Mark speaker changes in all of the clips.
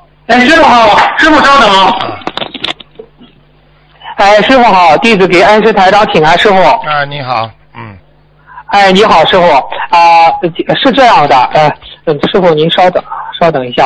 Speaker 1: 哎，师傅好，师傅稍等。哎，师傅好，弟子给恩师台长请安，师傅。
Speaker 2: 啊，你好，
Speaker 1: 哎，你好，师傅啊，是这样的，师傅您稍等一下，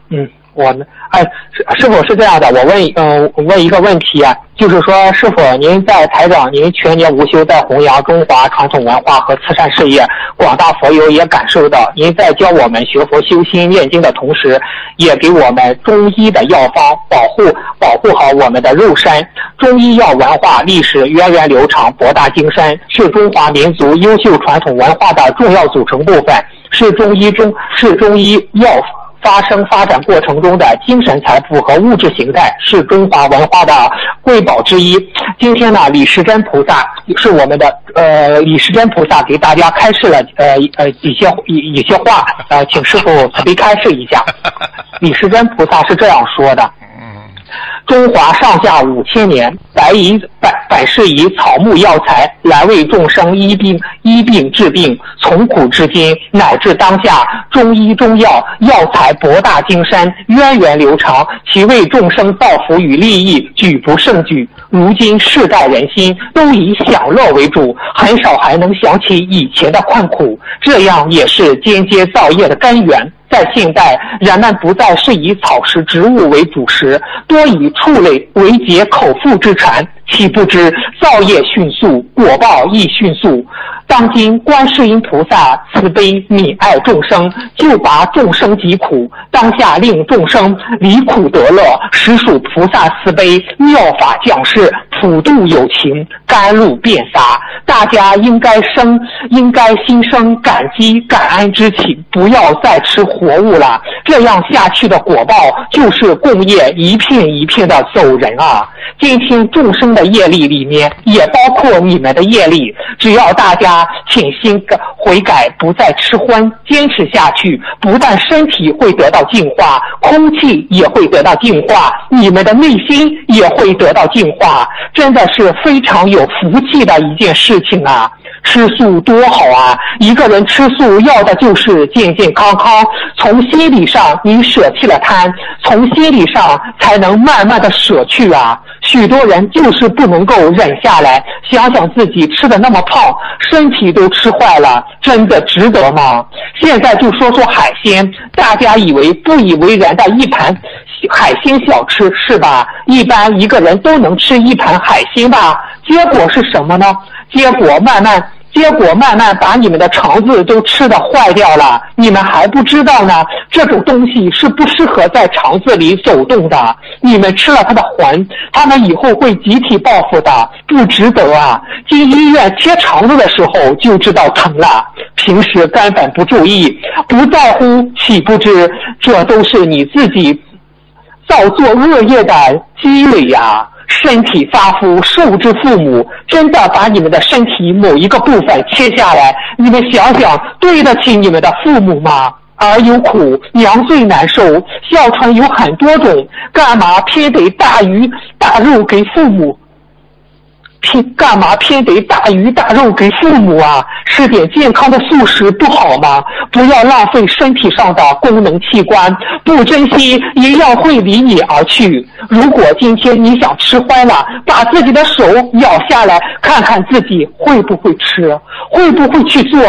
Speaker 1: 师傅是这样的，我问一个问题啊，就是说，师傅您在台长，您全年无休在弘扬中华传统文化和慈善事业，广大佛友也感受到您在教我们学佛修心念经的同时，也给我们中医的药方保护好我们的肉身。中医药文化历史源远流长，博大精深，是中华民族优秀传统文化的重要组成部分，是中医药发展过程中的精神财富和物质形态，是中华文化的瑰宝之一。今天呢，李时珍菩萨是我们的李时珍菩萨给大家开示了一些话，请师傅慈悲开示一下。李时珍菩萨是这样说的：中华上下5000年，百事以草木药材来为众生医病治病，从古至今乃至当下，中医中药药材博大精深，源远流长，其为众生造福与利益举不胜举。如今世代人心都以享乐为主，很少还能想起以前的困苦，这样也是间接造业的根源。在现代，人们不再是以草食植物为主食，多以畜类为解口腹之馋，岂不知造业迅速，果报亦迅速。当今观世音菩萨慈悲悯爱众生，救拔众生疾苦，当下令众生离苦得乐，实属菩萨慈悲妙法降世，普度有情，甘露遍洒。大家应该心生感激感恩之情，不要再吃活物了，这样下去的果报就是共业一片一片的走人啊。今天众生的业力里面也包括你们的业力，只要大家潜心悔改，不再吃荤，坚持下去，不但身体会得到净化，空气也会得到净化，你们的内心也会得到净化，真的是非常有福气的一件事情啊。吃素多好啊，一个人吃素要的就是健健康康，从心理上你舍弃了贪，从心理上才能慢慢的舍去啊。许多人就是不能够忍下来，想想自己吃的那么胖，身体都吃坏了，真的值得吗？现在就说海鲜，大家不以为然的一盘海鲜小吃是吧？一般一个人都能吃一盘海鲜吧？结果是什么呢？结果慢慢把你们的肠子都吃得坏掉了，你们还不知道呢，这种东西是不适合在肠子里走动的，你们吃了它的魂，他们以后会集体报复的，不值得啊。进医院切肠子的时候就知道疼了，平时根本不注意不在乎，岂不知这都是你自己造作恶业的积累呀。身体发肤受之父母，真的把你们的身体某一个部分切下来，你们想想对得起你们的父母吗？儿有苦娘最难受，孝传有很多种，干嘛偏得大鱼大肉给父母？干嘛偏得大鱼大肉给父母啊？吃点健康的素食不好吗？不要浪费身体上的功能器官，不珍惜一样会离你而去。如果今天你想吃坏了，把自己的手咬下来，看看自己会不会吃，会不会去做，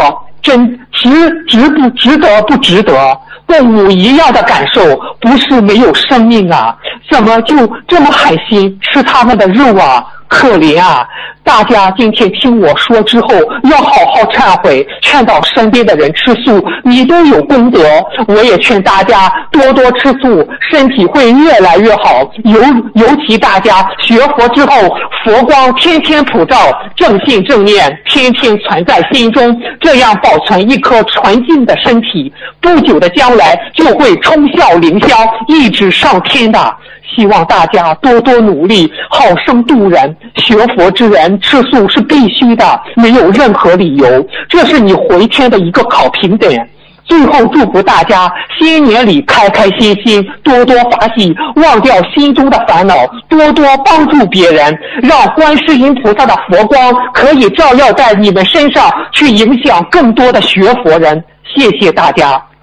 Speaker 1: 值得不值得？动物一样的感受，不是没有生命啊，怎么就这么狠心吃他们的肉啊？可怜啊！大家今天听我说之后，要好好忏悔，劝导身边的人吃素，你都有功德。我也劝大家多多吃素，身体会越来越好。尤其大家学佛之后，佛光天天普照，正信正念天天存在心中，这样保存一颗纯净的身体，不久的将来就会冲霄凌霄，一直上天的。希望大家多多努力，好生度人。学佛之人吃素是必须的，没有任何理由，这是你回天的一个考评点。最后祝福大家新年里开开心心，多多法喜，忘掉心中的烦恼，多多帮助别人，让观世音菩萨的佛光可以照耀在你们身上，去影响更多的学佛人。谢谢大家。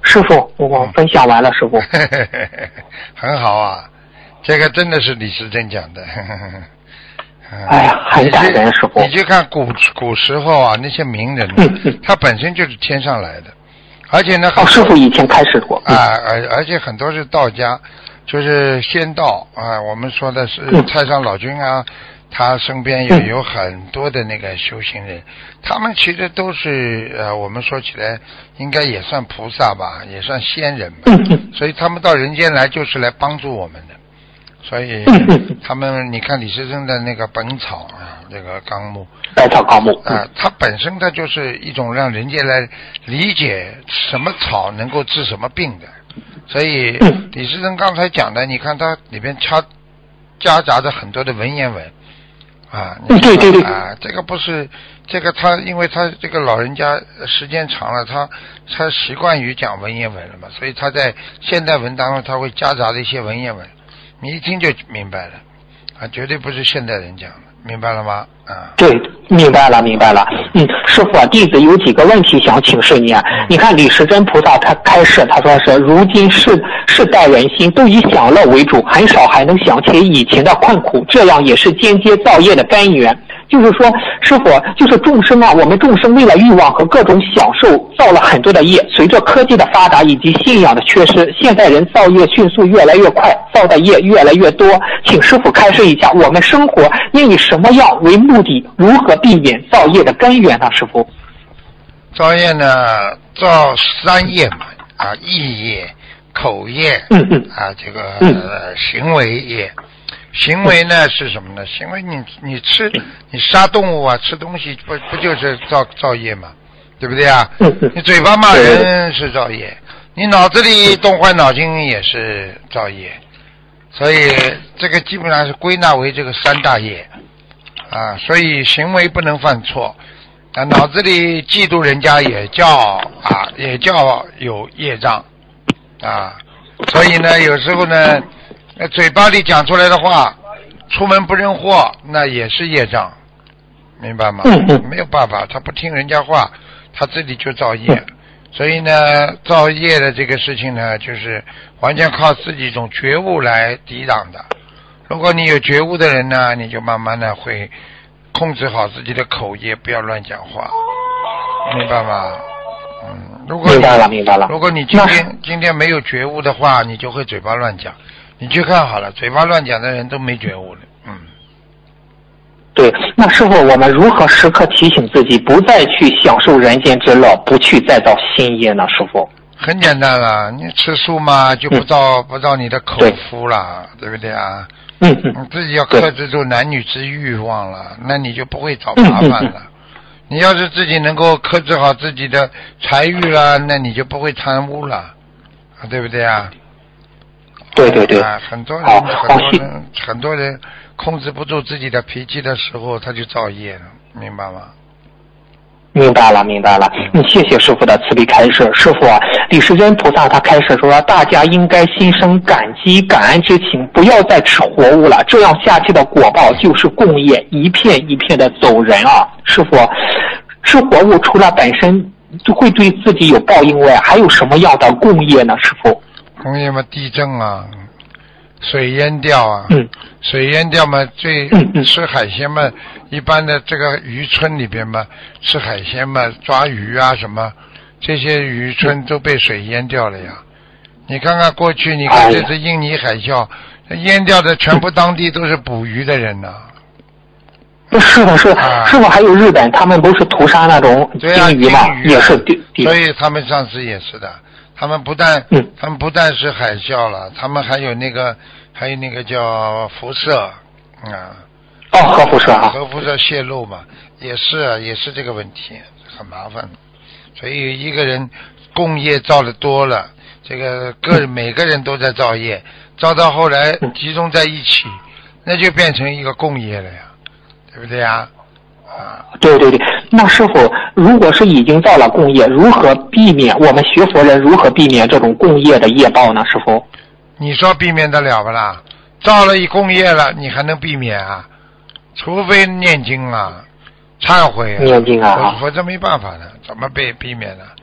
Speaker 1: 师傅，我分享完了，师傅。
Speaker 2: 很好啊，这个真的是李时珍讲的。
Speaker 1: 哎呀，很感人，师傅。
Speaker 2: 你就看古时候啊，那些名人，他本身就是天上来的，而且呢，
Speaker 1: 师傅以前开始过
Speaker 2: 啊，而且很多是道家，就是仙道啊。我们说的是太上老君啊，他身边也有很多的那个修行人，他们其实都是我们说起来应该也算菩萨吧，也算仙人吧，所以他们到人间来就是来帮助我们的。所以他们，你看李时珍的那个《本草》啊，这个纲目，
Speaker 1: 百草纲目
Speaker 2: 啊，它本身它就是一种让人间来理解什么草能够治什么病的。所以李时珍刚才讲的，你看它里边夹杂着很多的文言文啊，
Speaker 1: 对
Speaker 2: 啊，这个不是这个他，因为他这个老人家时间长了，他习惯于讲文言文了嘛，所以他在现代文当中他会夹杂的一些文言文。你一听就明白了，啊，绝对不是现代人讲的，明白了吗？啊，
Speaker 1: 对，明白了。师傅啊，弟子有几个问题想请示你啊。你看李时珍菩萨他开示，他说是如今世代人心都以享乐为主，很少还能想起以前的困苦，这样也是间接造业的根源。就是说，师傅，就是众生啊，我们众生为了欲望和各种享受，造了很多的业。随着科技的发达以及信仰的缺失，现代人造业迅速越来越快，造的业越来越多。请师傅开示一下，我们生活应以什么样为目的？如何避免造业的根源呢？师傅，
Speaker 2: 造业呢，造三业嘛，啊，意业、口业，啊，这个行为业。行为呢是什么呢？行为你吃，你杀动物啊，吃东西不就是造业嘛，对不对啊？你嘴巴骂人是造业，你脑子里动坏脑筋也是造业，所以这个基本上是归纳为这个三大业啊。所以行为不能犯错啊，脑子里嫉妒人家也叫有业障啊。所以呢，有时候呢。嘴巴里讲出来的话，出门不认货，那也是业障，明白吗？没有办法，他不听人家话，他自己就造业。所以呢，造业的这个事情呢，就是完全靠自己一种觉悟来抵挡的。如果你有觉悟的人呢，你就慢慢的会控制好自己的口业，不要乱讲话，明白吗？明白了。如果你今天没有觉悟的话，你就会嘴巴乱讲。你去看好了，嘴巴乱讲的人都没觉悟了。
Speaker 1: 对，那师傅，我们如何时刻提醒自己，不再去享受人间之乐，不去再造新业呢？师傅，
Speaker 2: 很简单了，你吃素嘛，就不造你的口福了，对不对啊？你自己要克制住男女之欲望了，那你就不会找麻烦了。你要是自己能够克制好自己的财欲了，那你就不会贪污了，对不对啊？
Speaker 1: 对，
Speaker 2: 很多人控制不住自己的脾气的时候，他就造业了，明白吗？
Speaker 1: 明白了。谢谢师傅的慈悲开示。师傅啊，李时珍菩萨他开示说，大家应该心生感激感恩之情，不要再吃活物了，这样下去的果报就是共业，一片一片的走人啊。师傅，吃活物除了本身就会对自己有报应外，还有什么样的共业呢？师傅？
Speaker 2: 共业嘛，地震啊，水淹掉啊，水淹掉嘛，吃海鲜嘛，一般的这个渔村里边嘛，吃海鲜嘛，抓鱼啊什么，这些渔村都被水淹掉了呀。你看看过去，你看这次印尼海啸，淹掉的全部当地都是捕鱼的人呐。
Speaker 1: 是的，师傅还有日本，他们不是屠杀那种鲸鱼嘛，也是。
Speaker 2: 所以他们上次也是的。他们不但是海啸了，他们还有那个叫辐射啊。
Speaker 1: 核辐射啊。
Speaker 2: 核辐射泄露嘛，也是这个问题，很麻烦。所以一个人共业造的多了，这个每个人都在造业，造到后来集中在一起，那就变成一个共业了呀，对不对呀？
Speaker 1: 对，那师傅，如果是已经造了共业，如何避免？我们学佛人如何避免这种共业的业报呢？师傅，
Speaker 2: 你说避免得了不啦？造了一共业了，你还能避免啊？除非念经啊，忏悔啊，
Speaker 1: 念经啊，
Speaker 2: 否则没办法的，怎么被避免呢？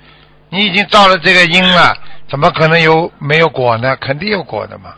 Speaker 2: 你已经造了这个因了，怎么可能没有果呢？肯定有果的嘛。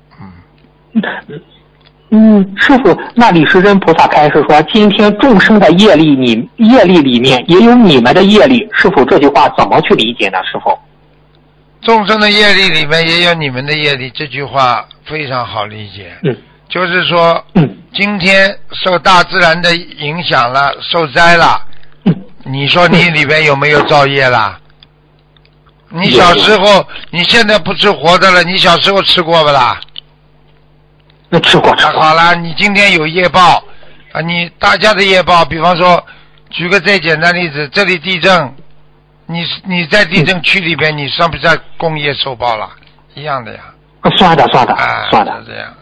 Speaker 1: 师父，那李时珍菩萨开始说，今天众生的业力里面也有你们的业力，师父这句话怎么去理解呢？师父，
Speaker 2: 众生的业力里面也有你们的业力，这句话非常好理解。就是说，今天受大自然的影响了，受灾了，你说你里边有没有造业啦？你小时候，你现在不吃活的了，你小时候吃过不啦？
Speaker 1: 吃过。
Speaker 2: 好了，你今天有业报啊，你大家的业报，比方说，举个最简单例子，这里地震，你在地震区里边，你算不算工业受报了？一样的呀。
Speaker 1: 算的。
Speaker 2: 这样。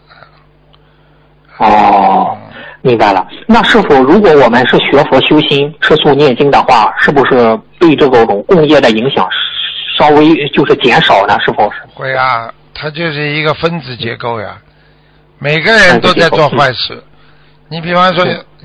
Speaker 1: 明白了。那师父，如果我们是学佛修心、吃素念经的话，是不是对这种共业的影响稍微就是减少呢？是否是？
Speaker 2: 会啊，它就是一个分子结构呀。每个人都在做坏事，你比方说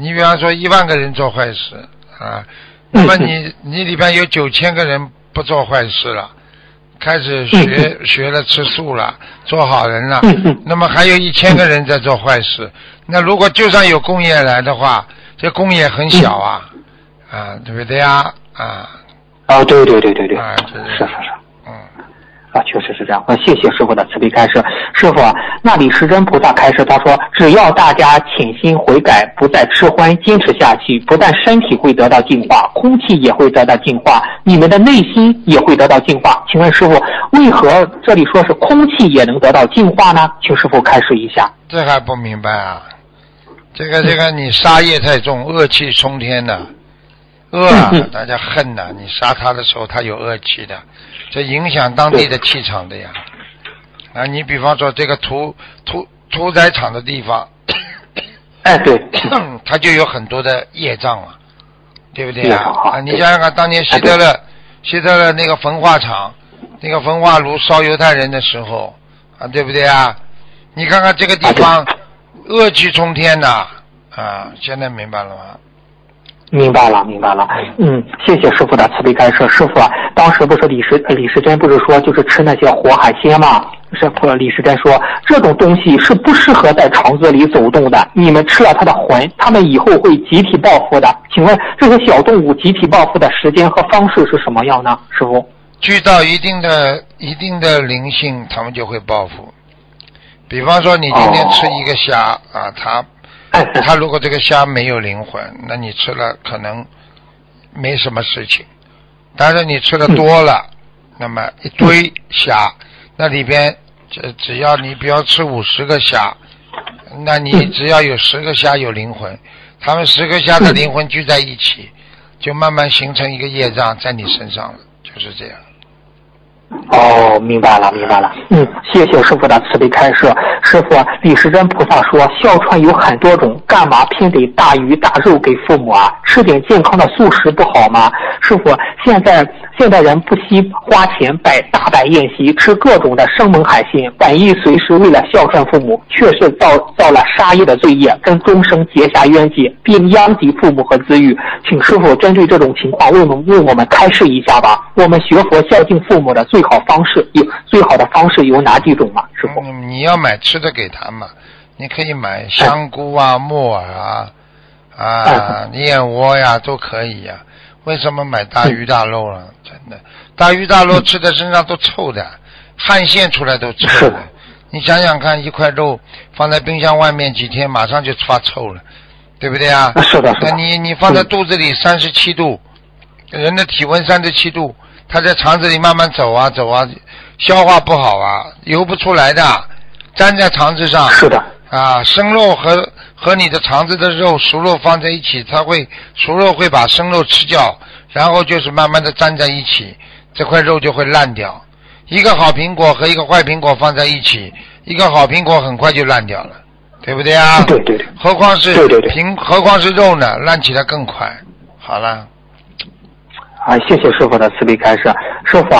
Speaker 2: 10000个人做坏事啊，那么你里边有9000个人不做坏事了，开始学了吃素了，做好人了，那么还有1000个人在做坏事。那如果就算有共业来的话，这共业很小啊，对不对呀？
Speaker 1: 对，是。确实是这样。谢谢师父的慈悲开示。师父，那李时珍菩萨开示，他说，只要大家潜心悔改，不再吃荤，坚持下去，不但身体会得到净化，空气也会得到净化，你们的内心也会得到净化。请问师父，为何这里说是空气也能得到净化呢？请师父开示一下。
Speaker 2: 这还不明白啊？这个你杀业太重，恶气冲天的。大家恨呐，你杀他的时候他有恶气的，这影响当地的气场的呀。你比方说这个屠宰场的地方，
Speaker 1: 对，
Speaker 2: 它就有很多的业障了，对不对啊？你想想看，当年希特勒那个焚化厂，那个焚化炉烧犹太人的时候对不对啊？你看看这个地方恶气冲天呐现在明白了吗？
Speaker 1: 明白了。谢谢师父的慈悲开示。师父当时不是李时珍不是说就是吃那些活海鲜吗？师父，李时珍说这种东西是不适合在肠子里走动的，你们吃了它的魂，它们以后会集体报复的。请问这些小动物集体报复的时间和方式是什么样呢？师父，
Speaker 2: 聚到一定的灵性，他们就会报复。比方说你今天吃一个虾他如果这个虾没有灵魂，那你吃了可能没什么事情，但是你吃的多了，那么一堆虾，那里边只要你比方吃50个虾，那你只要有10个虾有灵魂，他们10个虾的灵魂聚在一起，就慢慢形成一个业障在你身上了，就是这样。
Speaker 1: 明白了。谢谢师父的慈悲开示。师父，李时珍菩萨说，哮喘有很多种，干嘛偏得大鱼大肉给父母啊？吃点健康的素食不好吗？师父，现代人不惜花钱大摆宴席，吃各种的生猛海鲜，万一随时为了孝顺父母，确实造了杀业的罪业，跟终生结下冤结，并殃及父母和子女。请师父针对这种情况为我们开示一下吧。我们学佛孝敬父母的最好的方式有哪几种吗？师父，
Speaker 2: 你要买吃的给他嘛，你可以买香菇木耳燕窝呀，都可以呀。为什么买大鱼大肉了？真的，大鱼大肉吃在身上都臭的，汗腺出来都臭的。你想想看，一块肉放在冰箱外面几天，马上就发臭了，对不对啊？
Speaker 1: 是的。
Speaker 2: 那你放在肚子里37度，人的体温37度，它在肠子里慢慢走啊，消化不好游不出来的，粘在肠子上。
Speaker 1: 是的。
Speaker 2: 生肉和你的肠子的熟肉放在一起，熟肉会把生肉吃掉，然后就是慢慢的粘在一起，这块肉就会烂掉。一个好苹果和一个坏苹果放在一起，一个好苹果很快就烂掉了，对不对啊？
Speaker 1: 对。
Speaker 2: 何况是肉呢，烂起来更快。好了。
Speaker 1: 谢谢师父的慈悲开示。师父